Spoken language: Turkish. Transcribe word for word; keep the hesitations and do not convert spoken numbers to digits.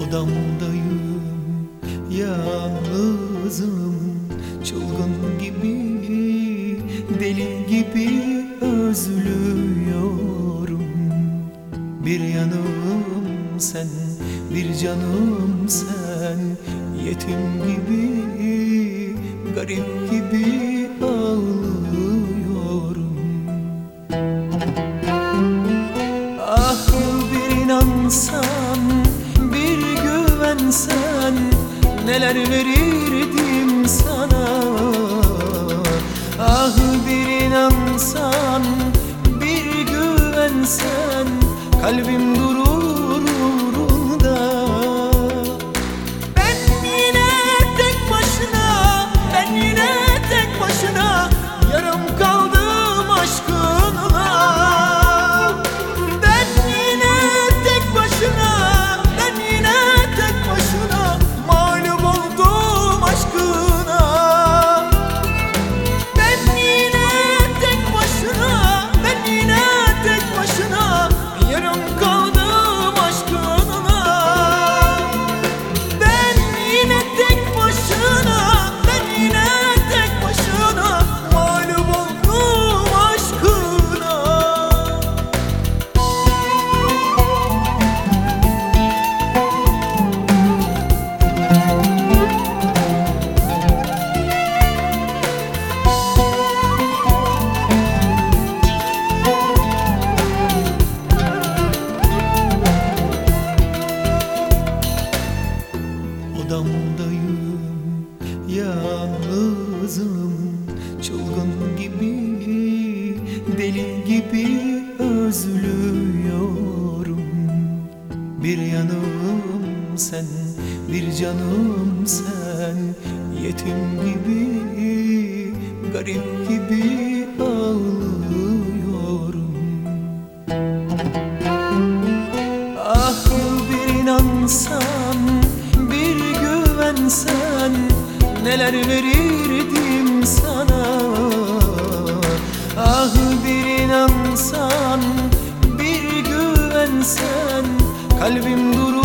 Odamdayım, yalnızım, çılgın gibi, deli gibi özlüyorum. Bir yanım sen, bir canım sen, yetim gibi, garip gibi ağlıyorum. Ah bir inansan, bir güvensen, neler verirdim sana. Ah bir inansan, bir güvensen, kalbim durur uğrunda. Ben yine tek başına, ben yine tek başına, yarım kaldım aşkınla. Ben yine tek başına, ben yine tek başına, mağlup oldum aşkına. Ben yine tek başına, ben yine tek başına, yarım kaldım aşkına. Ben yine tek başına, ben yine tek başına, mağlup oldum aşkına. Odamdayım, yalnızım, çılgın gibi, deli gibi özlüyorum. Bir yanım sen, bir canım sen, yetim gibi, garip gibi ağlıyorum. Ah bir inansan, bir güvensen, neler verirdim sana. Ah bir inansan, bir güvensen, kalbim durur